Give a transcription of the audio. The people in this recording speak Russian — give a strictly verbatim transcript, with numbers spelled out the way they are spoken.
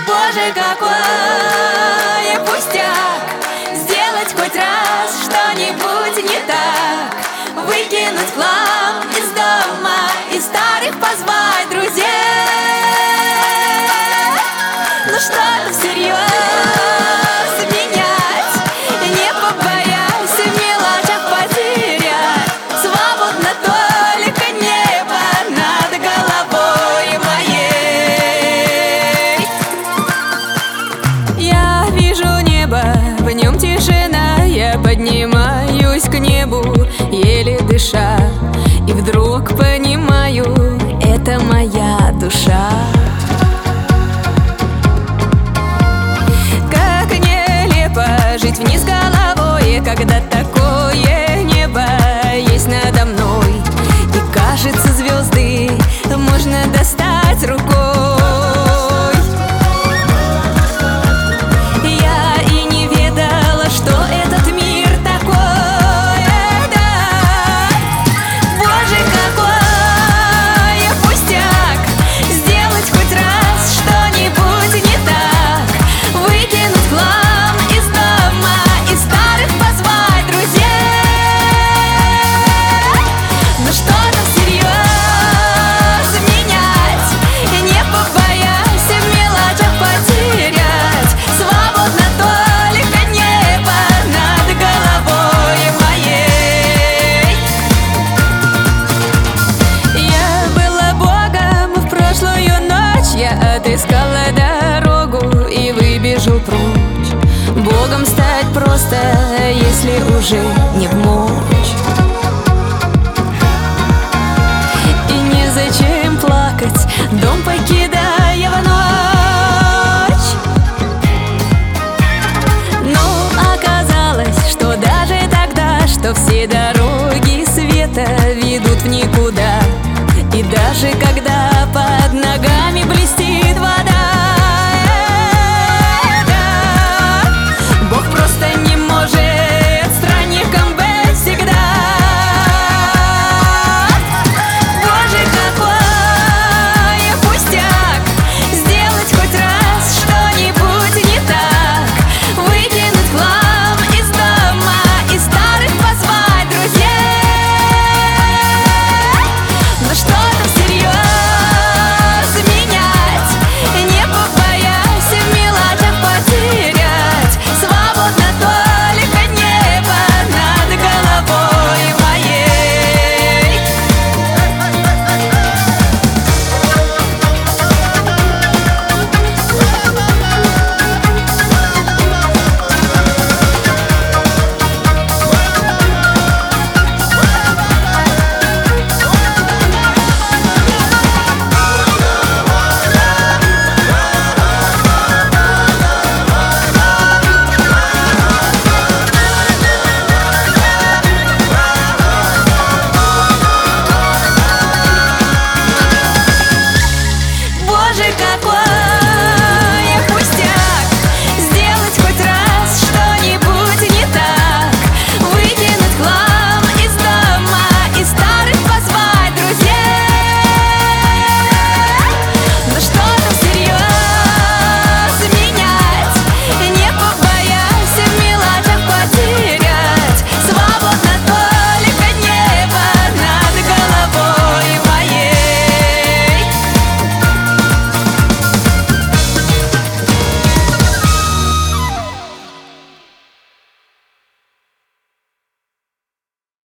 Боже, какой пустяк сделать хоть раз что-нибудь не так, выкинуть хлам из дома и старых позвать друзей. Ну что-то всерьез менять, не побоясь в мелочах потерять. Свободно только небо над головой моей. Я вижу небо, в нем тишина. Я поднимаюсь к небу, еле дыша, и вдруг понимаю, это моя душа. Как нелепо жить вниз головой, когда такое небо есть надо мной. И кажется, звезды можно достать рукой. Я и не ведала, что этот мир такой, да. Боже, какой пустяк сделать хоть раз что-нибудь не так, выкинуть хлам из дома и старых позвать друзей. Но что-то всерьез менять, не побоясь в мелочах потерять. Свободно только небо над головой моей. Я была богом в прошлую ночь, я отыскала дорогу и выбежал прочь. Богом стать просто, если уже